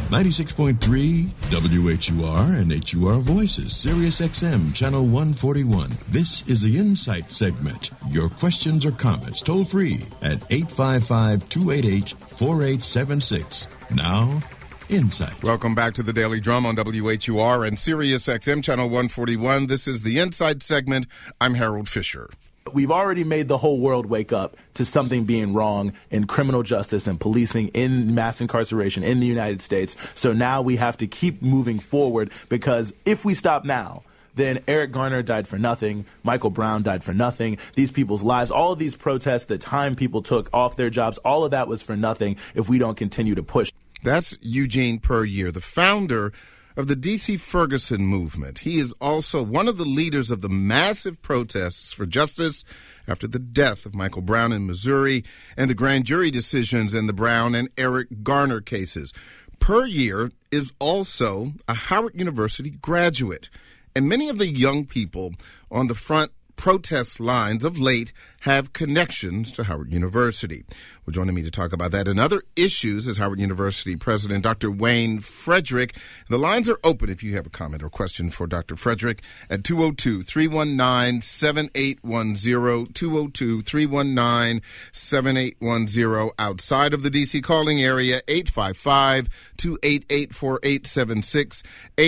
96.3 WHUR and HUR Voices, Sirius XM, Channel 141. This is the Insight segment. Your questions or comments toll free at 855-288-4876. Now, Insight. Welcome back to the Daily Drum on WHUR and Sirius XM, Channel 141. This is the Insight segment. I'm Harold Fisher. We've already made the whole world wake up to something being wrong in criminal justice and policing, in mass incarceration in the United States. So now we have to keep moving forward, because if we stop now, then Eric Garner died for nothing. Michael Brown died for nothing. These people's lives, all of these protests, the time people took off their jobs, all of that was for nothing if we don't continue to push. That's Eugene Puryear, the founder of the D.C. Ferguson movement. He is also one of the leaders of the massive protests for justice after the death of Michael Brown in Missouri and the grand jury decisions in the Brown and Eric Garner cases. Puryear is also a Howard University graduate, and many of the young people on the front protest lines of late have connections to Howard University. Well, joining me to talk about that and other issues is Howard University President Dr. Wayne Frederick. The lines are open if you have a comment or question for Dr. Frederick at 202-319-7810, 202-319-7810. Outside of the D.C. calling area, 855-288-4876,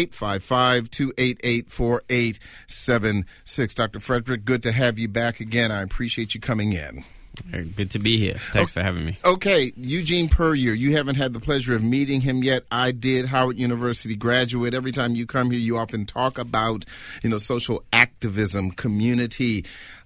855-288-4876. Dr. Frederick, good to have you back again. I appreciate you coming in. Good to be here. Thanks for having me. Okay, Eugene Puryear, you haven't had the pleasure of meeting him yet. I did. Howard University graduate. Every time you come here, you often talk about, social activism, community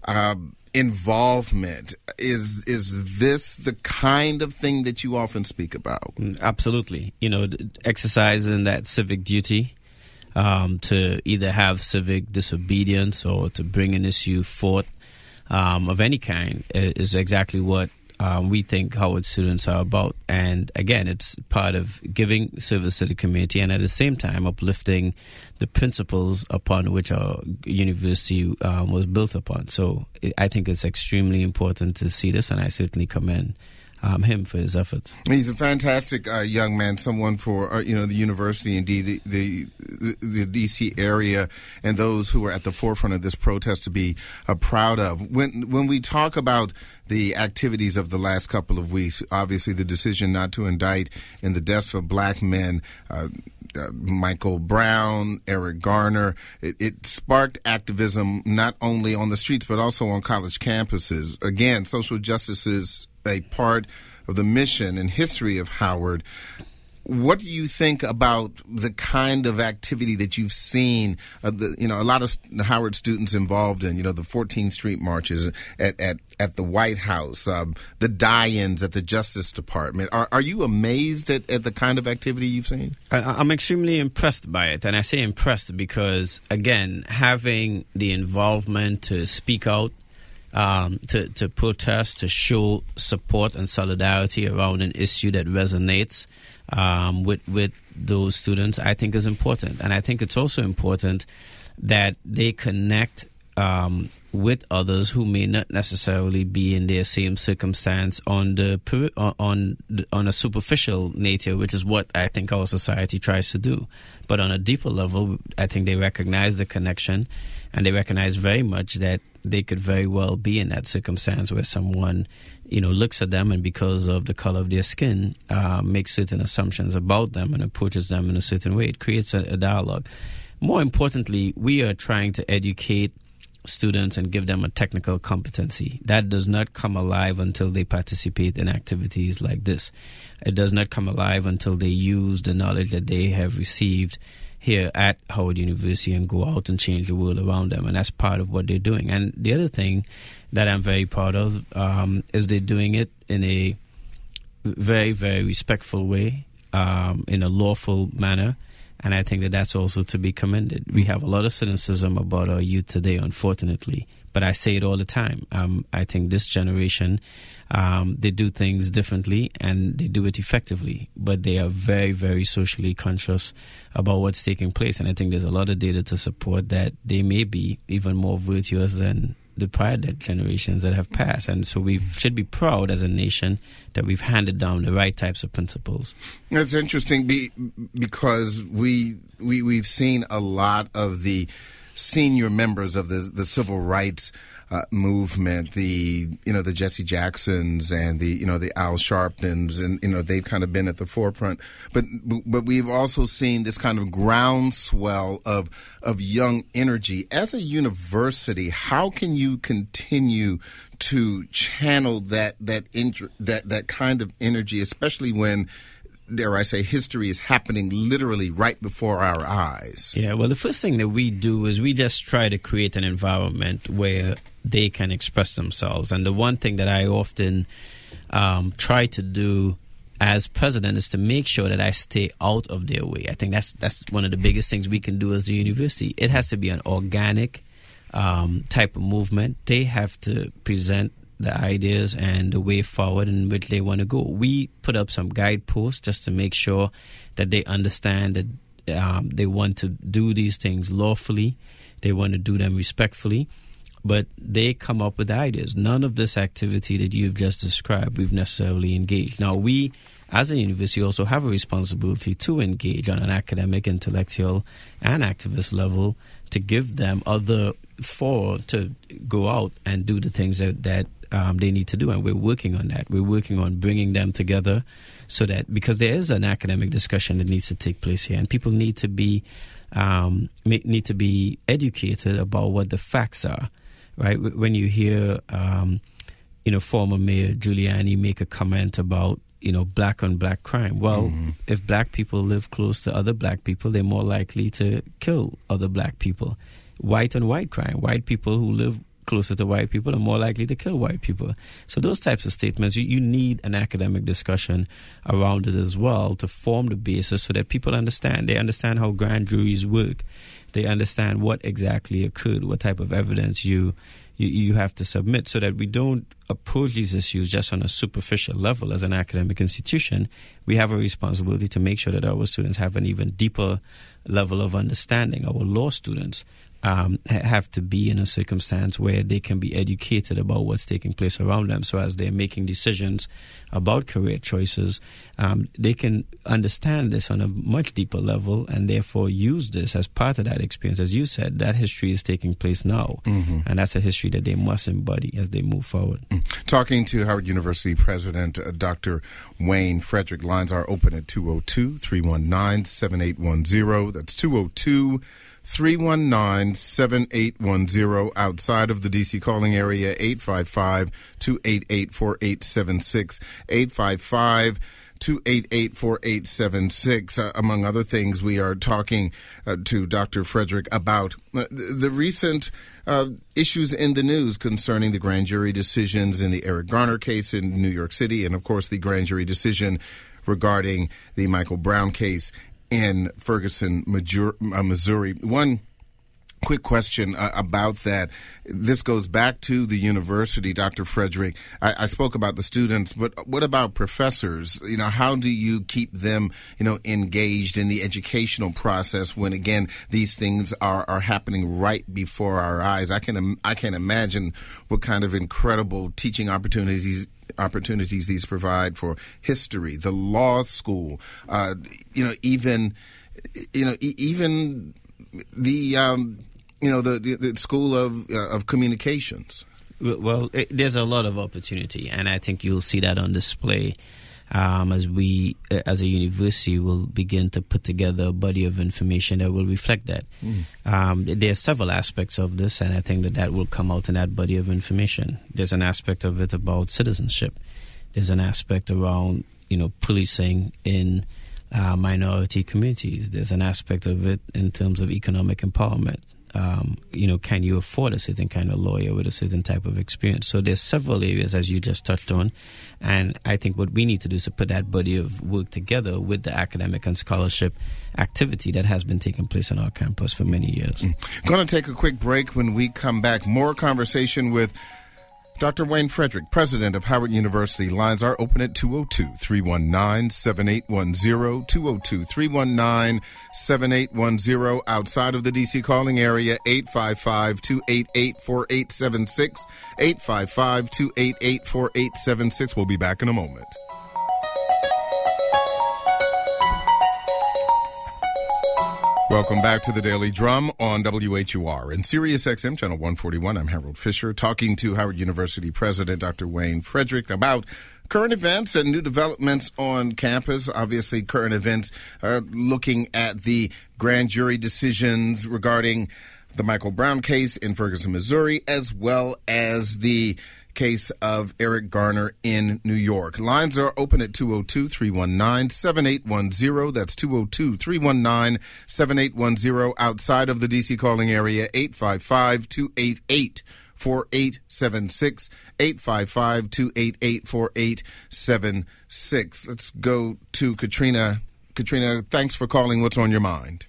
involvement. Is this the kind of thing that you often speak about? Absolutely. Exercising that civic duty. To either have civic disobedience or to bring an issue forth of any kind is exactly what we think Howard students are about. And again, it's part of giving service to the community and at the same time uplifting the principles upon which our university was built upon. So I think it's extremely important to see this, and I certainly commend him for his efforts. He's a fantastic young man, someone for the university, indeed the D.C. area, and those who are at the forefront of this protest to be proud of. When we talk about the activities of the last couple of weeks, obviously the decision not to indict in the deaths of black men, Michael Brown, Eric Garner, it sparked activism not only on the streets but also on college campuses. Again, social justice is a part of the mission and history of Howard. What do you think about the kind of activity that you've seen? A lot of Howard students involved in, the 14th Street marches at the White House, the die-ins at the Justice Department. Are you amazed at the kind of activity you've seen? I'm extremely impressed by it, and I say impressed because, again, having the involvement to speak out, to protest, to show support and solidarity around an issue that resonates with those students, I think is important. And I think it's also important that they connect with others who may not necessarily be in their same circumstance on a superficial nature, which is what I think our society tries to do. But on a deeper level, I think they recognize the connection, and they recognize very much that they could very well be in that circumstance where someone, looks at them and because of the color of their skin, makes certain assumptions about them and approaches them in a certain way. It creates a dialogue. More importantly, we are trying to educate students and give them a technical competency. That does not come alive until they participate in activities like this. It does not come alive until they use the knowledge that they have received here at Howard University and go out and change the world around them. And that's part of what they're doing. And the other thing that I'm very proud of is they're doing it in a very, very respectful way, in a lawful manner. And I think that that's also to be commended. We have a lot of cynicism about our youth today, unfortunately. But I say it all the time. I think this generation, they do things differently and they do it effectively. But they are very, very socially conscious about what's taking place. And I think there's a lot of data to support that they may be even more virtuous than the prior generations that have passed. And so we should be proud as a nation that we've handed down the right types of principles. It's interesting because we've seen a lot of the senior members of the civil rights movement, the Jesse Jacksons and the Al Sharptons, and they've kind of been at the forefront. But we've also seen this kind of groundswell of young energy. As a university, how can you continue to channel that kind of energy, especially when, dare I say, history is happening literally right before our eyes? Yeah, well, the first thing that we do is we just try to create an environment where they can express themselves. And the one thing that I often try to do as president is to make sure that I stay out of their way. I think that's one of the biggest things we can do as a university. It has to be an organic type of movement. They have to present the ideas and the way forward in which they want to go. We put up some guideposts just to make sure that they understand that they want to do these things lawfully. They want to do them respectfully. But they come up with ideas. None of this activity that you've just described we've necessarily engaged. Now, we, as a university, also have a responsibility to engage on an academic, intellectual, and activist level to give them to go out and do the things that they need to do. And we're working on that. We're working on bringing them together so that, because there is an academic discussion that needs to take place here, and people need to be educated about what the facts are. Right, when you hear, former Mayor Giuliani make a comment about, black on black crime. Well, if black people live close to other black people, they're more likely to kill other black people. White on white crime. White people who live closer to white people are more likely to kill white people. So those types of statements, you need an academic discussion around it as well to form the basis so that people understand. They understand how grand juries work. They understand what exactly occurred, what type of evidence you have to submit, so that we don't approach these issues just on a superficial level. As an academic institution, we have a responsibility to make sure that our students have an even deeper level of understanding. Our law students have to be in a circumstance where they can be educated about what's taking place around them. So as they're making decisions about career choices, they can understand this on a much deeper level and therefore use this as part of that experience. As you said, that history is taking place now. And that's a history that they must embody as they move forward. Talking to Howard University President Dr. Wayne Frederick. Lines are open at 202-319-7810. That's 202-319-7810. Outside of the D.C. calling area, 855-288-4876, 855-288-4876. Among other things, we are talking to Dr. Frederick about the recent issues in the news concerning the grand jury decisions in the Eric Garner case in New York City, and, of course, the grand jury decision regarding the Michael Brown case in Ferguson, Missouri. One quick question about that. This goes back to the university, Dr. Frederick. I spoke about the students, but what about professors? How do you keep them, engaged in the educational process when, again, these things are happening right before our eyes? I can imagine what kind of incredible teaching opportunities these provide for history, the law school, even the school of communications. Well, there's a lot of opportunity, and I think you'll see that on display as we, as a university, will begin to put together a body of information that will reflect that. There are several aspects of this, and I think that will come out in that body of information. There's an aspect of it about citizenship. There's an aspect around, policing in minority communities. There's an aspect of it in terms of economic empowerment. Can you afford a certain kind of lawyer with a certain type of experience? So there's several areas, as you just touched on, and I think what we need to do is to put that body of work together with the academic and scholarship activity that has been taking place on our campus for many years. Going to take a quick break. When we come back, more conversation with Dr. Wayne Frederick, president of Howard University. Lines are open at 202-319-7810, 202-319-7810. Outside of the D.C. calling area, 855-288-4876, 855-288-4876. We'll be back in a moment. Welcome back to the Daily Drum on WHUR and Sirius XM Channel 141. I'm Harold Fisher, talking to Howard University President Dr. Wayne Frederick about current events and new developments on campus. Obviously, current events looking at the grand jury decisions regarding the Michael Brown case in Ferguson, Missouri, as well as the case of Eric Garner in New York. Lines are open at 202-319-7810. That's 202-319-7810. Outside of the D.C. calling area, 855-288-4876, 855-288-4876. Let's go to Katrina. Katrina, thanks for calling. What's on your mind?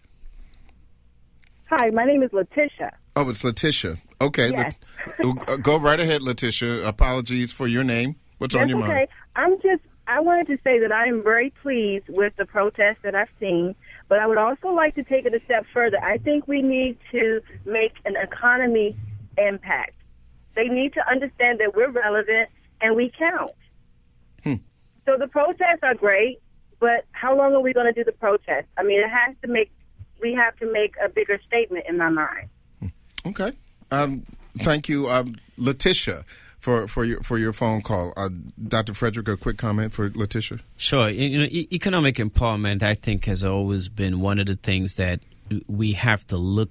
Hi, my name is Letitia. Oh, it's Letitia. Okay. Yes. Go right ahead, Letitia. Apologies for your name. What's on your mind? I wanted to say that I am very pleased with the protests that I've seen, but I would also like to take it a step further. I think we need to make an economy impact. They need to understand that we're relevant and we count. So the protests are great, but how long are we going to do the protests? I mean, we have to make a bigger statement in my mind. Okay. Thank you, Letitia, for your phone call. Dr. Frederick, a quick comment for Letitia? Sure. Economic empowerment, I think, has always been one of the things that we have to look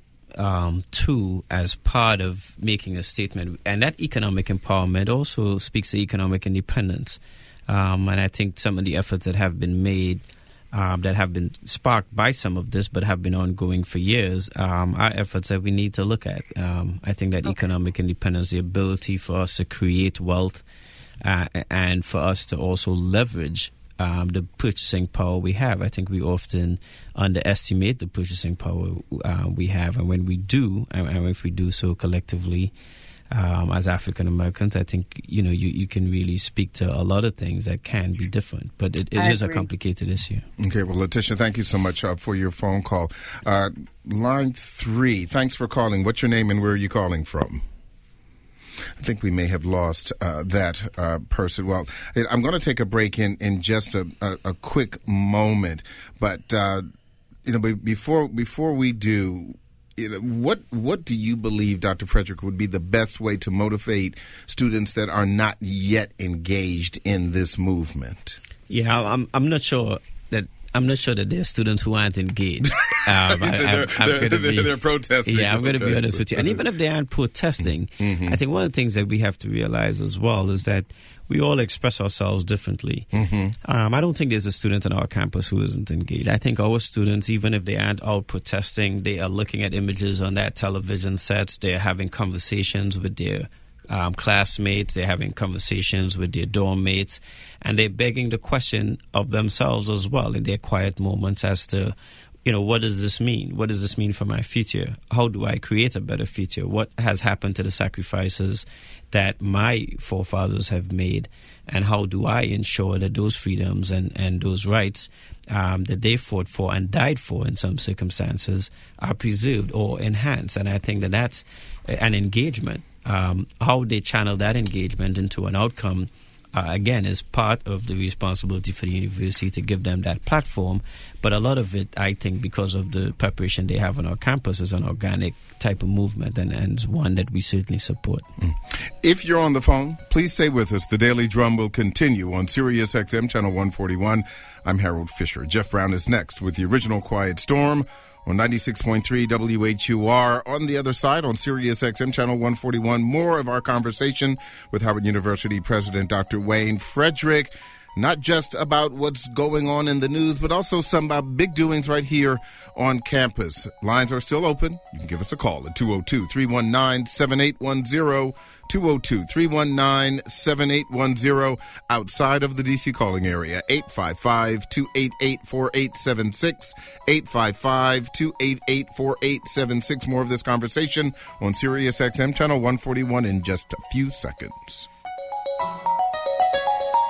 to as part of making a statement. And that economic empowerment also speaks to economic independence. And I think some of the efforts that have been made that have been sparked by some of this but have been ongoing for years are efforts that we need to look at. I think that economic independence, the ability for us to create wealth and for us to also leverage the purchasing power we have. I think we often underestimate the purchasing power we have. And when we do, and if we do so collectively, as African Americans, I think you can really speak to a lot of things that can be different, but it is a complicated issue. Okay, well, Letitia, thank you so much for your phone call. Line 3, thanks for calling. What's your name and where are you calling from? I think we may have lost that person. Well, I'm going to take a break in just a quick moment, but before we do. What do you believe, Dr. Frederick, would be the best way to motivate students that are not yet engaged in this movement? Yeah, I'm not sure that there are students who aren't engaged. They're protesting. Yeah, I'm going to be honest with you. And even if they aren't protesting, I think one of the things that we have to realize as well is that we all express ourselves differently. I don't think there's a student on our campus who isn't engaged. I think our students, even if they aren't out protesting, they are looking at images on their television sets. They're having conversations with their classmates. They're having conversations with their dorm mates. And they're begging the question of themselves as well in their quiet moments as to, what does this mean? What does this mean for my future? How do I create a better future? What has happened to the sacrifices that my forefathers have made? And how do I ensure that those freedoms and those rights that they fought for and died for in some circumstances are preserved or enhanced? And I think that that's an engagement. How they channel that engagement into an outcome again, is part of the responsibility for the university to give them that platform. But a lot of it, I think, because of the preparation they have on our campus, is an organic type of movement and one that we certainly support. If you're on the phone, please stay with us. The Daily Drum will continue on Sirius XM Channel 141. I'm Harold Fisher. Jeff Brown is next with the original Quiet Storm on 96.3 WHUR. On the other side, on Sirius XM Channel 141, more of our conversation with Howard University President Dr. Wayne Frederick. not just about what's going on in the news, but also some big doings right here on campus. Lines are still open. You can give us a call at 202-319-7810, 202-319-7810, outside of the D.C. calling area, 855-288-4876, 855-288-4876. More of this conversation on Sirius XM Channel 141 in just a few seconds.